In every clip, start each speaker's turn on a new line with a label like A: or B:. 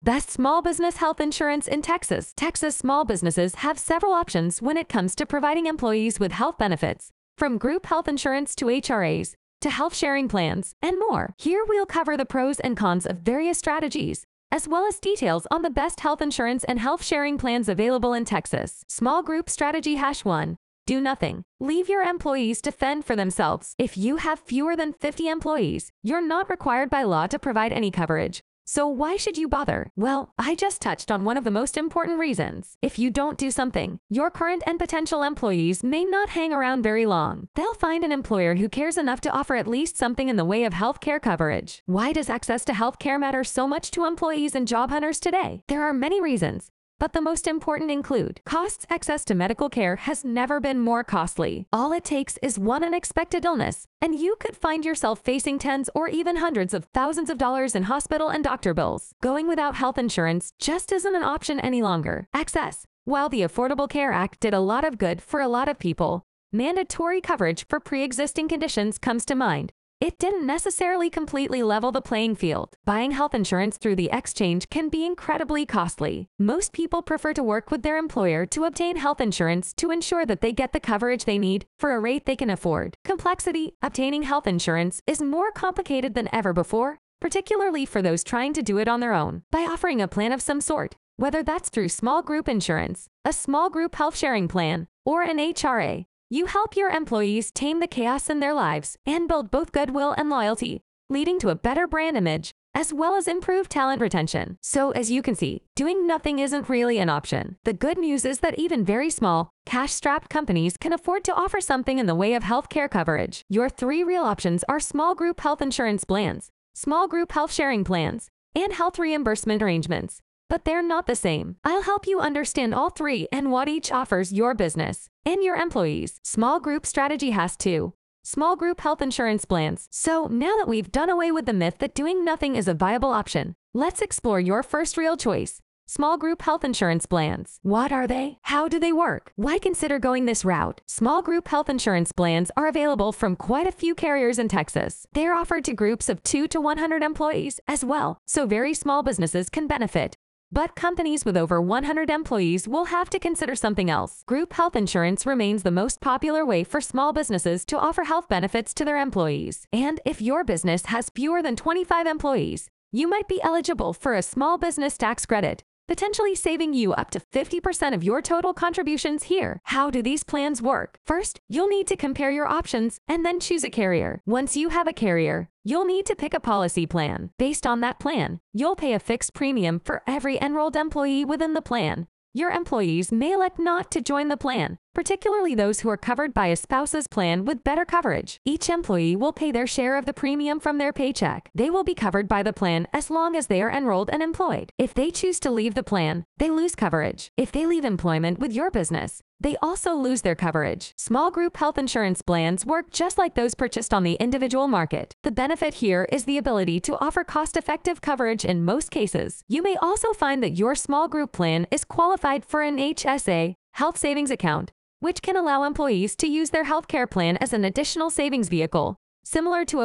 A: Best small business health insurance in Texas. Texas small businesses have several options when it comes to providing employees with health benefits, from group health insurance to HRAs, to health sharing plans, and more. Here we'll cover the pros and cons of various strategies, as well as details on the best health insurance and health sharing plans available in Texas. Small group strategy #1. Do nothing. Leave your employees to fend for themselves. If you have fewer than 50 employees, you're not required by law to provide any coverage. So why should you bother? Well, I just touched on one of the most important reasons. If you don't do something, your current and potential employees may not hang around very long. They'll find an employer who cares enough to offer at least something in the way of healthcare coverage. Why does access to healthcare matter so much to employees and job hunters today? There are many reasons, but the most important include costs. Access to medical care has never been more costly. All it takes is one unexpected illness, and you could find yourself facing tens or even hundreds of thousands of dollars in hospital and doctor bills. Going without health insurance just isn't an option any longer. Access. While the Affordable Care Act did a lot of good for a lot of people, mandatory coverage for pre-existing conditions comes to mind. It didn't necessarily completely level the playing field. Buying health insurance through the exchange can be incredibly costly. Most people prefer to work with their employer to obtain health insurance to ensure that they get the coverage they need for a rate they can afford. Complexity. Obtaining health insurance is more complicated than ever before, particularly for those trying to do it on their own. By offering a plan of some sort, whether that's through small group insurance, a small group health sharing plan, or an HRA, you help your employees tame the chaos in their lives and build both goodwill and loyalty, leading to a better brand image, as well as improved talent retention. So as you can see, doing nothing isn't really an option. The good news is that even very small, cash-strapped companies can afford to offer something in the way of healthcare coverage. Your 3 real options are small group health insurance plans, small group health sharing plans, and health reimbursement arrangements. But they're not the same. I'll help you understand all 3 and what each offers your business and your employees. Small group strategy has 2. Small group health insurance plans. So now that we've done away with the myth that doing nothing is a viable option, let's explore your first real choice. Small group health insurance plans. What are they? How do they work? Why consider going this route? Small group health insurance plans are available from quite a few carriers in Texas. They're offered to groups of 2 to 100 employees as well, so very small businesses can benefit. But companies with over 100 employees will have to consider something else. Group health insurance remains the most popular way for small businesses to offer health benefits to their employees. And if your business has fewer than 25 employees, you might be eligible for a small business tax credit, potentially saving you up to 50% of your total contributions here. How do these plans work? First, you'll need to compare your options and then choose a carrier. Once you have a carrier, you'll need to pick a policy plan. Based on that plan, you'll pay a fixed premium for every enrolled employee within the plan. Your employees may elect not to join the plan, particularly those who are covered by a spouse's plan with better coverage. Each employee will pay their share of the premium from their paycheck. They will be covered by the plan as long as they are enrolled and employed. If they choose to leave the plan, they lose coverage. If they leave employment with your business, they also lose their coverage. Small group health insurance plans work just like those purchased on the individual market. The benefit here is the ability to offer cost-effective coverage in most cases. You may also find that your small group plan is qualified for an HSA, health savings account, which can allow employees to use their healthcare plan as an additional savings vehicle, similar to a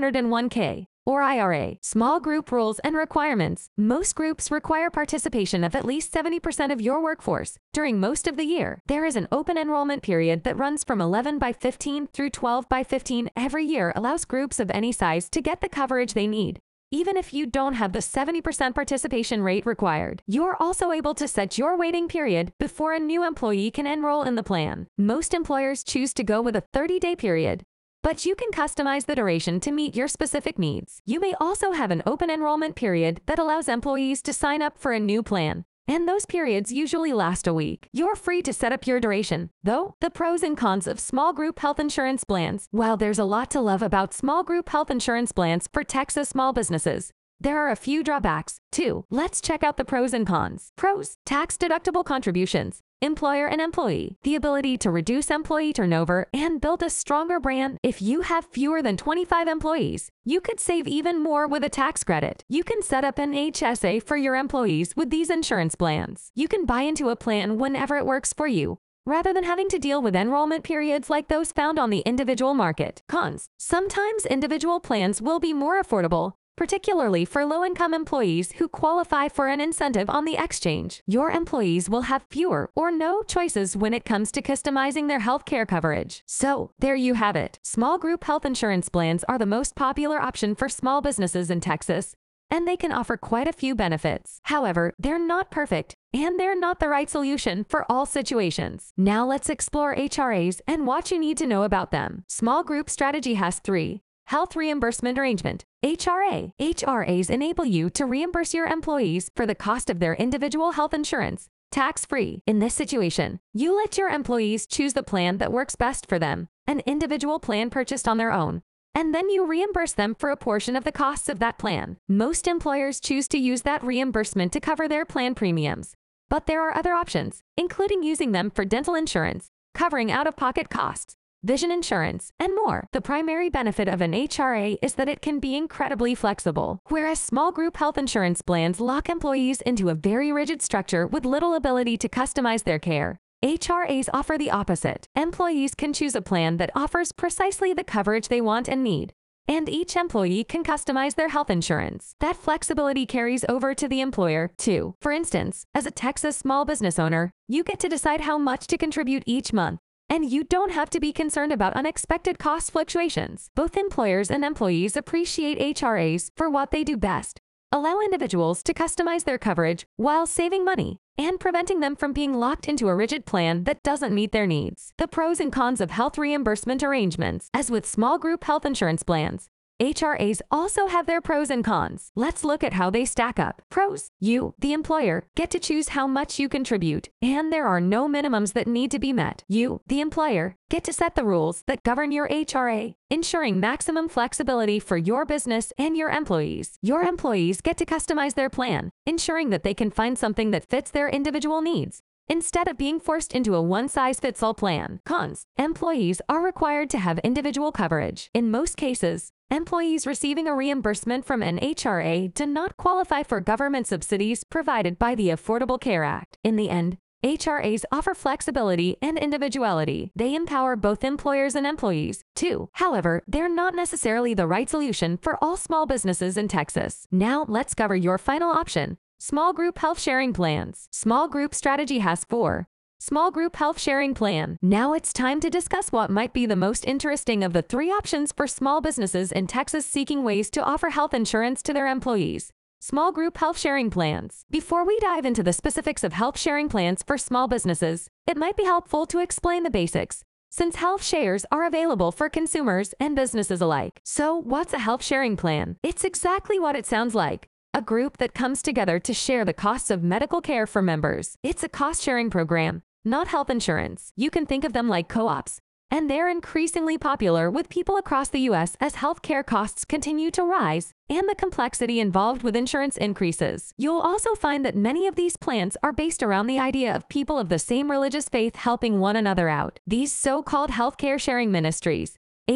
A: 401k or IRA. Small group rules and requirements. Most groups require participation of at least 70% of your workforce during most of the year. There is an open enrollment period that runs from 11/15 through 12/15 every year, allows groups of any size to get the coverage they need. Even if you don't have the 70% participation rate required, you're also able to set your waiting period before a new employee can enroll in the plan. Most employers choose to go with a 30-day period, but you can customize the duration to meet your specific needs. You may also have an open enrollment period that allows employees to sign up for a new plan, and those periods usually last a week. You're free to set up your duration, though. The pros and cons of small group health insurance plans. While there's a lot to love about small group health insurance plans for Texas small businesses, there are a few drawbacks, too. Let's check out the pros and cons. Pros: tax-deductible contributions. Employer and employee. The ability to reduce employee turnover and build a stronger brand. If you have fewer than 25 employees, you could save even more with a tax credit. You can set up an HSA for your employees with these insurance plans. You can buy into a plan whenever it works for you, rather than having to deal with enrollment periods like those found on the individual market. Cons: sometimes individual plans will be more affordable, particularly for low-income employees who qualify for an incentive on the exchange. Your employees will have fewer or no choices when it comes to customizing their healthcare coverage. So, there you have it. Small group health insurance plans are the most popular option for small businesses in Texas, and they can offer quite a few benefits. However, they're not perfect, and they're not the right solution for all situations. Now let's explore HRAs and what you need to know about them. Small Group Strategy has 3. Health Reimbursement Arrangement, HRA. HRAs enable you to reimburse your employees for the cost of their individual health insurance, tax-free. In this situation, you let your employees choose the plan that works best for them, an individual plan purchased on their own, and then you reimburse them for a portion of the costs of that plan. Most employers choose to use that reimbursement to cover their plan premiums, but there are other options, including using them for dental insurance, covering out-of-pocket costs, vision insurance, and more. The primary benefit of an HRA is that it can be incredibly flexible, whereas small group health insurance plans lock employees into a very rigid structure with little ability to customize their care. HRAs offer the opposite. Employees can choose a plan that offers precisely the coverage they want and need, and each employee can customize their health insurance. That flexibility carries over to the employer, too. For instance, as a Texas small business owner, you get to decide how much to contribute each month, and you don't have to be concerned about unexpected cost fluctuations. Both employers and employees appreciate HRAs for what they do best: allow individuals to customize their coverage while saving money and preventing them from being locked into a rigid plan that doesn't meet their needs. The pros and cons of health reimbursement arrangements. As with small group health insurance plans, HRAs also have their pros and cons. Let's look at how they stack up. Pros: you, the employer, get to choose how much you contribute, and there are no minimums that need to be met. You, the employer, get to set the rules that govern your HRA, ensuring maximum flexibility for your business and your employees. Your employees get to customize their plan, ensuring that they can find something that fits their individual needs, instead of being forced into a one-size-fits-all plan. Cons: employees are required to have individual coverage. In most cases, employees receiving a reimbursement from an HRA do not qualify for government subsidies provided by the Affordable Care Act. In the end, HRAs offer flexibility and individuality. They empower both employers and employees, too. However, they're not necessarily the right solution for all small businesses in Texas. Now, let's cover your final option: small group health sharing plans. Small Group Strategy has 4. Small Group Health Sharing Plan. Now it's time to discuss what might be the most interesting of the 3 options for small businesses in Texas seeking ways to offer health insurance to their employees. Small Group Health Sharing Plans. Before we dive into the specifics of health sharing plans for small businesses, it might be helpful to explain the basics, since health shares are available for consumers and businesses alike. So, what's a health sharing plan? It's exactly what it sounds like: a group that comes together to share the costs of medical care for members. It's a cost-sharing program, not health insurance. You can think of them like co-ops, and they're increasingly popular with people across the U.S. as healthcare costs continue to rise and the complexity involved with insurance increases. You'll also find that many of these plans are based around the idea of people of the same religious faith helping one another out. These so-called healthcare sharing ministries,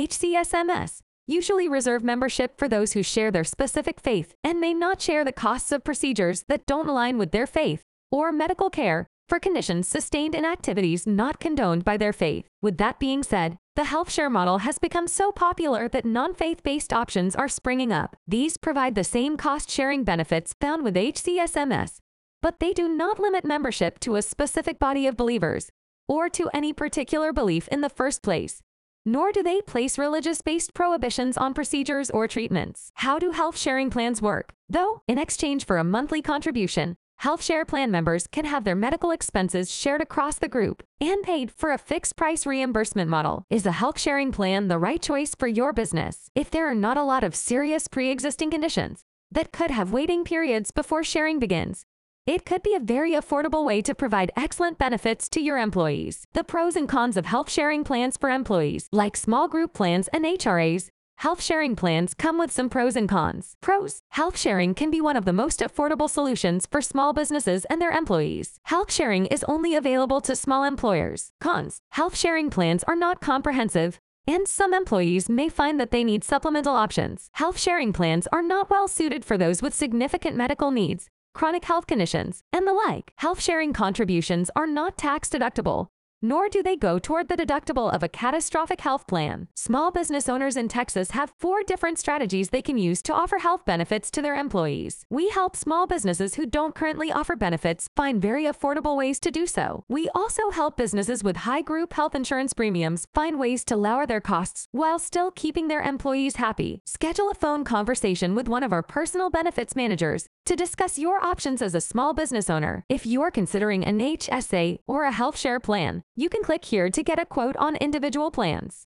A: HCSMS, usually reserve membership for those who share their specific faith and may not share the costs of procedures that don't align with their faith, or medical care for conditions sustained in activities not condoned by their faith. With that being said, the health share model has become so popular that non-faith-based options are springing up. These provide the same cost-sharing benefits found with HCSMS, but they do not limit membership to a specific body of believers or to any particular belief in the first place, nor do they place religious-based prohibitions on procedures or treatments. How do health sharing plans work? Though, in exchange for a monthly contribution, health share plan members can have their medical expenses shared across the group and paid for a fixed-price reimbursement model. Is a health sharing plan the right choice for your business? If there are not a lot of serious pre-existing conditions that could have waiting periods before sharing begins, it could be a very affordable way to provide excellent benefits to your employees. The pros and cons of health sharing plans for employees. Like small group plans and HRAs, health sharing plans come with some pros and cons. Pros: health sharing can be one of the most affordable solutions for small businesses and their employees. Health sharing is only available to small employers. Cons: health sharing plans are not comprehensive, and some employees may find that they need supplemental options. Health sharing plans are not well suited for those with significant medical needs, chronic health conditions, and the like. Health sharing contributions are not tax deductible, nor do they go toward the deductible of a catastrophic health plan. Small business owners in Texas have 4 different strategies they can use to offer health benefits to their employees. We help small businesses who don't currently offer benefits find very affordable ways to do so. We also help businesses with high group health insurance premiums find ways to lower their costs while still keeping their employees happy. Schedule a phone conversation with one of our personal benefits managers to discuss your options as a small business owner. If you're considering an HSA or a health share plan, you can click here to get a quote on individual plans.